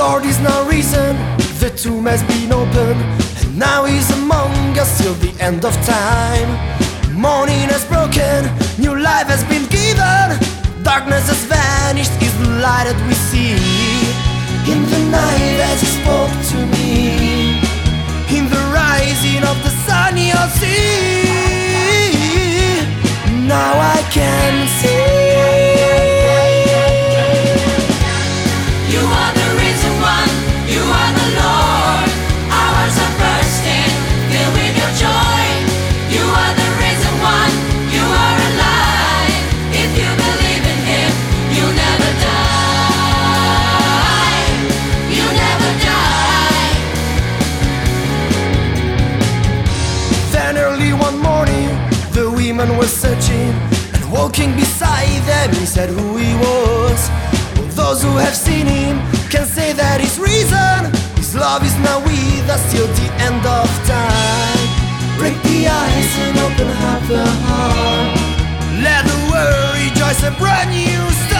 Lord is no reason, the tomb has been opened, and now He's among us till the end of time. Morning has broken, new life has been given, darkness has vanished, is the light that we see. In the night as He spoke to me, in the rising of the sun you'll see. Now I can see. You are the risen one, you are the Lord. Our hearts are bursting, filled with your joy. You are the risen one, you are alive. If you believe in Him, you never die. You never die. Then early one morning, the women were searching, and walking beside them, He said who He was. Those who have seen Him can say that He's risen. His love is now with us till the end of time. Break the ice and open up the heart. Let the world rejoice, a brand new start.